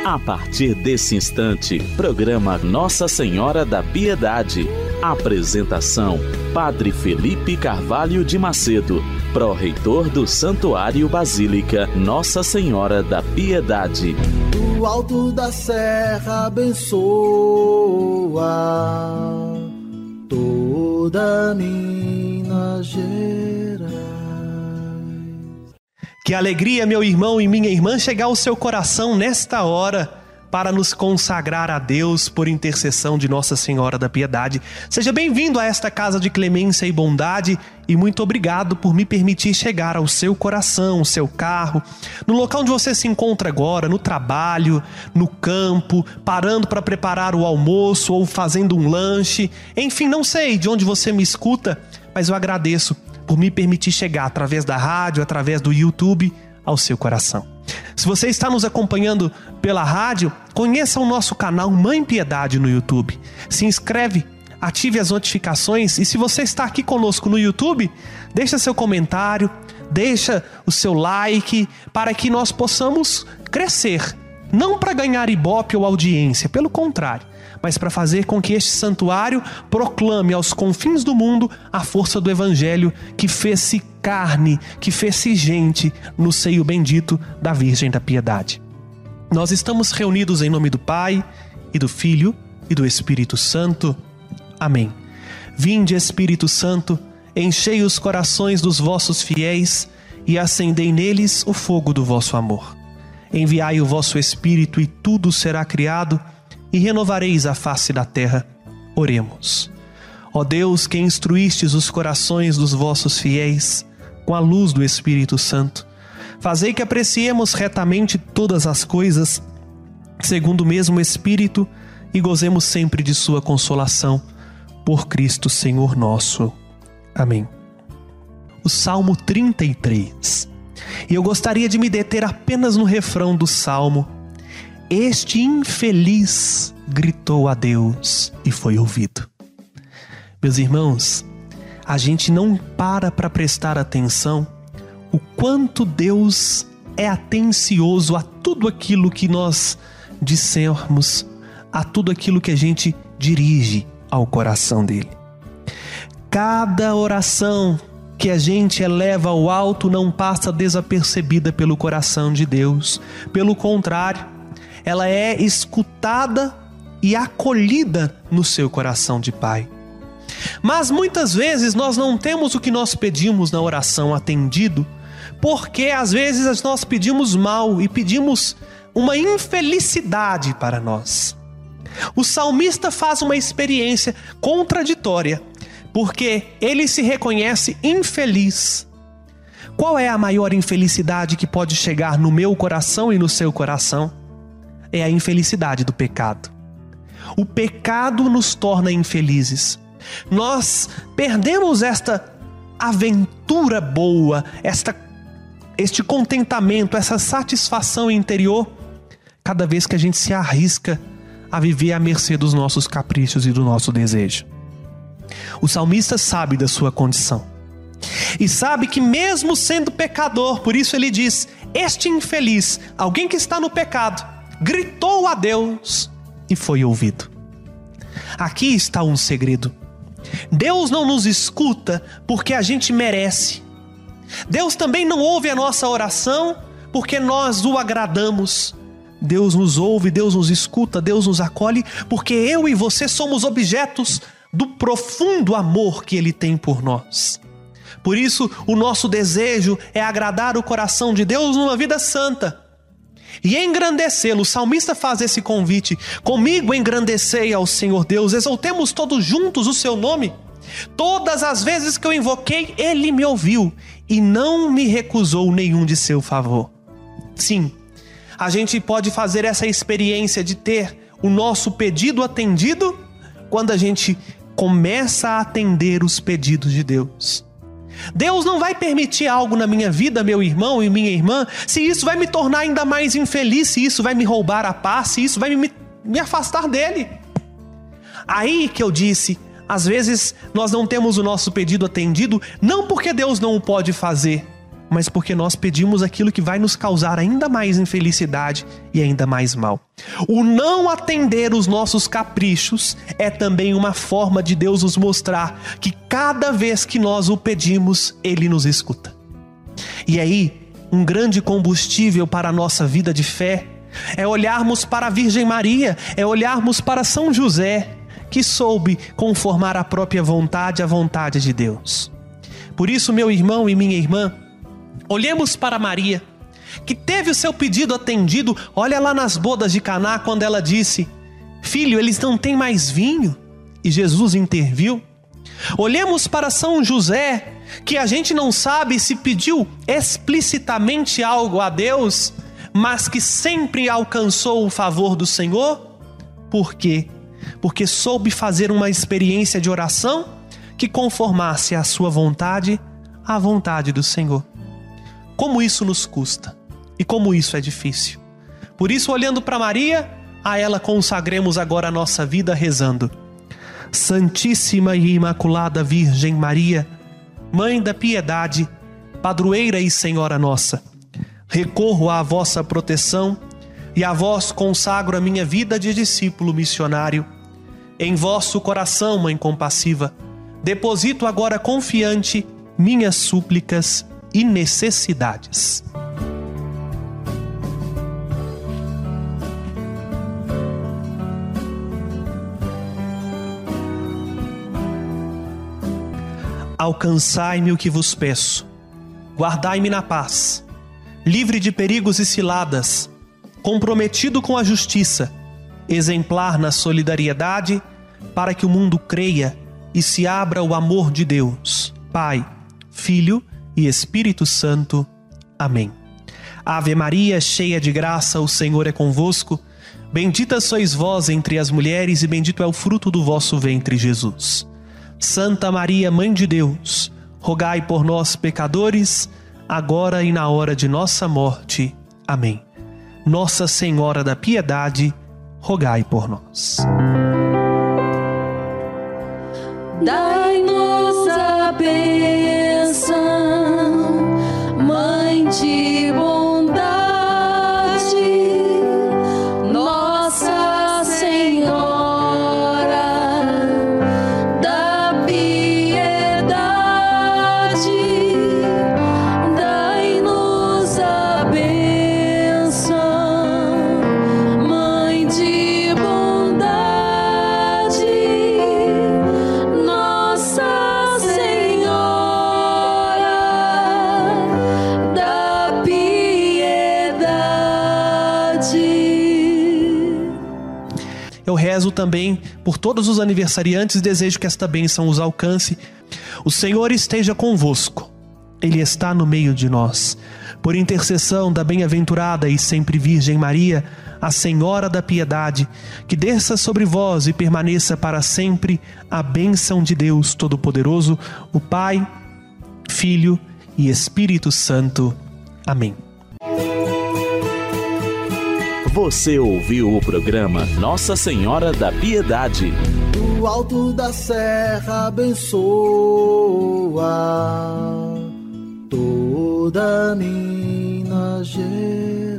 A partir desse instante, programa Nossa Senhora da Piedade. Apresentação: Padre Felipe Carvalho de Macedo, pró-reitor do Santuário Basílica Nossa Senhora da Piedade. Do alto da serra abençoa toda Minas Gerais. Que alegria, meu irmão e minha irmã, chegar ao seu coração nesta hora para nos consagrar a Deus por intercessão de Nossa Senhora da Piedade. Seja bem-vindo a esta casa de clemência e bondade e muito obrigado por me permitir chegar ao seu coração, ao seu carro, no local onde você se encontra agora, no trabalho, no campo, parando para preparar o almoço ou fazendo um lanche. Enfim, não sei de onde você me escuta, mas eu agradeço por me permitir chegar através da rádio, através do YouTube, ao seu coração. Se você está nos acompanhando pela rádio, conheça o nosso canal Mãe Piedade no YouTube. Se inscreve, ative as notificações e se você está aqui conosco no YouTube, deixa seu comentário, deixa o seu like para que nós possamos crescer. Não para ganhar ibope ou audiência, pelo contrário, mas para fazer com que este santuário proclame aos confins do mundo a força do Evangelho que fez-se carne, que fez-se gente no seio bendito da Virgem da Piedade. Nós estamos reunidos em nome do Pai, e do Filho, e do Espírito Santo. Amém. Vinde, Espírito Santo, enchei os corações dos vossos fiéis e acendei neles o fogo do vosso amor. Enviai o vosso Espírito e tudo será criado, e renovareis a face da terra. Oremos. Ó Deus, que instruístes os corações dos vossos fiéis com a luz do Espírito Santo, fazei que apreciemos retamente todas as coisas, segundo o mesmo Espírito, e gozemos sempre de sua consolação, por Cristo Senhor nosso. Amém. O Salmo 33. E eu gostaria de me deter apenas no refrão do Salmo. Este infeliz gritou a Deus e foi ouvido. Meus irmãos, a gente não para prestar atenção o quanto Deus é atencioso a tudo aquilo que nós dissermos, a tudo aquilo que a gente dirige ao coração dele. Cada oração que a gente eleva ao alto não passa desapercebida pelo coração de Deus. Pelo contrário, ela é escutada e acolhida no seu coração de Pai. Mas muitas vezes nós não temos o que nós pedimos na oração atendido, porque às vezes nós pedimos mal e pedimos uma infelicidade para nós. O salmista faz uma experiência contraditória, porque ele se reconhece infeliz. Qual é a maior infelicidade que pode chegar no meu coração e no seu coração? É a infelicidade do pecado. O pecado nos torna infelizes. Nós perdemos esta aventura boa, este contentamento, essa satisfação interior, cada vez que a gente se arrisca a viver à mercê dos nossos caprichos e do nosso desejo. O salmista sabe da sua condição e sabe que mesmo sendo pecador, por isso ele diz, este infeliz, alguém que está no pecado, gritou a Deus e foi ouvido. Aqui está um segredo. Deus não nos escuta porque a gente merece. Deus também não ouve a nossa oração porque nós o agradamos. Deus nos ouve, Deus nos escuta, Deus nos acolhe porque eu e você somos objetos do profundo amor que Ele tem por nós. Por isso, o nosso desejo é agradar o coração de Deus numa vida santa e engrandecê-lo. O salmista faz esse convite: comigo engrandecei ao Senhor Deus, exaltemos todos juntos o seu nome. Todas as vezes que eu invoquei, Ele me ouviu e não me recusou nenhum de seu favor. Sim, a gente pode fazer essa experiência de ter o nosso pedido atendido quando a gente começa a atender os pedidos de Deus. Deus não vai permitir algo na minha vida, meu irmão e minha irmã, se isso vai me tornar ainda mais infeliz, se isso vai me roubar a paz, se isso vai me afastar dele. Aí que eu disse, às vezes nós não temos o nosso pedido atendido, não porque Deus não o pode fazer, mas porque nós pedimos aquilo que vai nos causar ainda mais infelicidade e ainda mais mal. O não atender os nossos caprichos é também uma forma de Deus nos mostrar que cada vez que nós o pedimos, Ele nos escuta. E aí, um grande combustível para a nossa vida de fé é olharmos para a Virgem Maria, é olharmos para São José, que soube conformar a própria vontade à vontade de Deus. Por isso, meu irmão e minha irmã, olhemos para Maria, que teve o seu pedido atendido. Olha lá nas bodas de Caná, quando ela disse: filho, eles não têm mais vinho. E Jesus interviu. Olhemos para São José, que a gente não sabe se pediu explicitamente algo a Deus, mas que sempre alcançou o favor do Senhor. Por quê? Porque soube fazer uma experiência de oração que conformasse a sua vontade à vontade do Senhor. Como isso nos custa e como isso é difícil. Por isso, olhando para Maria, a ela consagremos agora a nossa vida rezando: Santíssima e Imaculada Virgem Maria, Mãe da piedade, Padroeira e Senhora nossa, recorro à vossa proteção e a vós consagro a minha vida de discípulo missionário. Em vosso coração, Mãe compassiva, deposito agora confiante minhas súplicas e necessidades. Alcançai-me o que vos peço, guardai-me na paz, livre de perigos e ciladas, comprometido com a justiça, exemplar na solidariedade, para que o mundo creia e se abra o amor de Deus, Pai, Filho e Espírito Santo. Amém. Ave Maria, cheia de graça, o Senhor é convosco. Bendita sois vós entre as mulheres e bendito é o fruto do vosso ventre, Jesus. Santa Maria, Mãe de Deus, rogai por nós, pecadores, agora e na hora de nossa morte. Amém. Nossa Senhora da Piedade, rogai por nós. Dai-nos a bênção, Mãe de bondade, Nossa Senhora da piedade. Dai-nos a bênção, Mãe de bondade, Nossa Senhora da piedade. Eu rezo também por todos os aniversariantes e desejo que esta bênção os alcance. O Senhor esteja convosco. Ele está no meio de nós. Por intercessão da bem-aventurada e sempre Virgem Maria, a Senhora da Piedade, que desça sobre vós e permaneça para sempre a bênção de Deus Todo-Poderoso, o Pai, Filho e Espírito Santo. Amém. Você ouviu o programa Nossa Senhora da Piedade. Do alto da serra abençoa toda Minas Gerais.